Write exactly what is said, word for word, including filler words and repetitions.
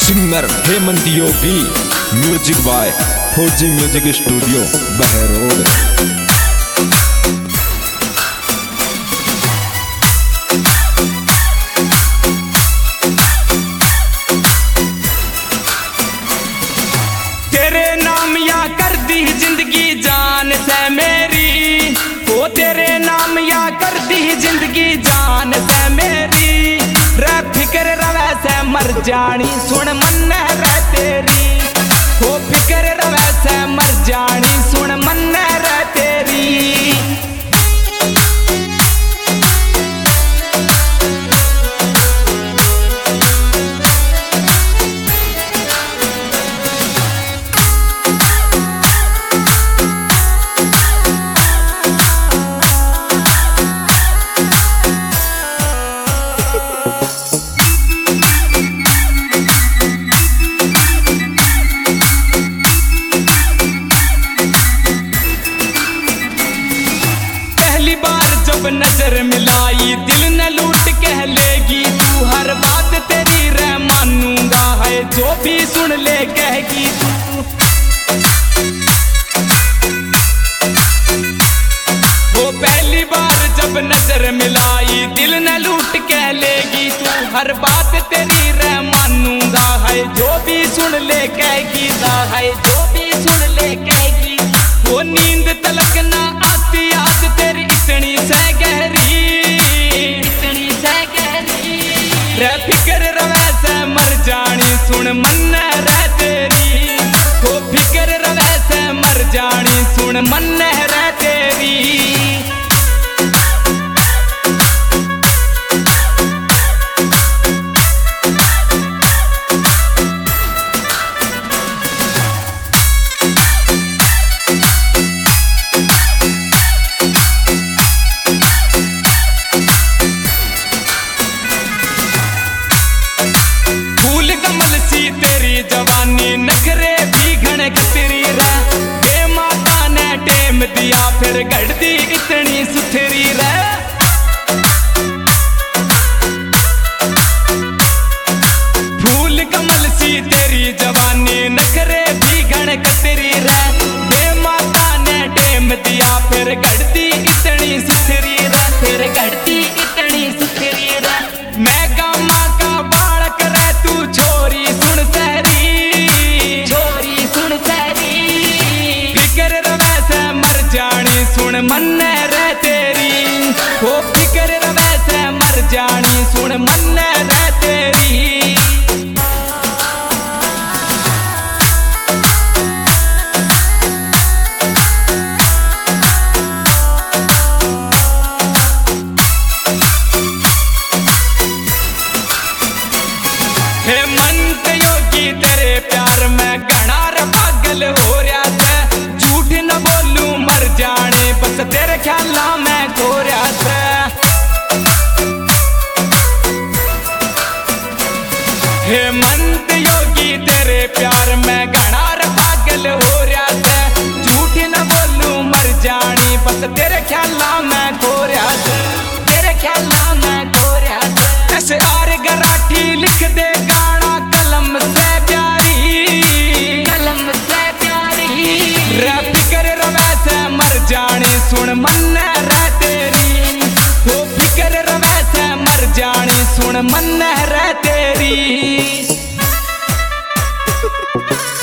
Singer Hemant Yogi, music by Fauji music studio Behror. तेरे नाम या कर दी जिंदगी जान से मेरी, ओ तेरे नाम या कर दी जिंदगी जान से मेरी। रे फिक्र रवे से मर जानी सुन मन रे तेरी, ओ फिक्र रवे से मर जानी सुन मन रे तेरी। जब नजर मिलाई दिल न लूट कह लेगी तू, हर बात तेरी रे मानूंगा है जो भी सुन ले कहेगी तू। वो पहली बार जब नजर मिलाई दिल न लूट कह लेगी तू, हर बात तेरी रे मानूंगा है जो भी सुन ले कहेगी है जो भी सुन ले कहेगी। वो नींद तलक ना आती याद तेरी इतनी से गहरी, इतनी से गहरी। रे फिक्र रवे से मर जानी सुन मन रे तेरी, वो फिक्र रवे से मर जानी सुन मन रे तेरी। तेरी जवानी नखरे भी घण गतरी रे, बे माता ने टेम दिया फिर गढ़ती इतनी सुथरी रे। फूल कमल सी तेरी जवानी नखरे भी घण गतरी रे, बे माता ने टेम दिया फिर गढ़ती इतनी सुथरी रे, फिर गढ़ती इतनी सुथरी रे। मैं गामा का बालक रे तू छोरी सुन सहरी, छोरी सुन सहरी। फिक्र रवे से मर जानी सुन मन रे तेरी, ओ फिक्र रवे से मर जानी सुन मन रे तेरी। हेमंत योगी तेरे प्यार में घना रे पागल हो रहा था, झूठ न बोलूं मर जाने बस तेरे ख्याला में खो रहा था। हेमंत योगी तेरे प्यार में घना रे पागल हो रहा था, झूठ न बोलूं मर जानी बस तेरे ख्याला में खो रहा था, तेरे ख्याला में खो रहा था। ऐसे आर गराठी लिख दे गाना कलम से प्यारी, कलम से प्यारी। रे फिक्र रवे से मर जानी सुन मन रे तेरी, वो फिक्र रवे से मर जानी सुन मन रे तेरी।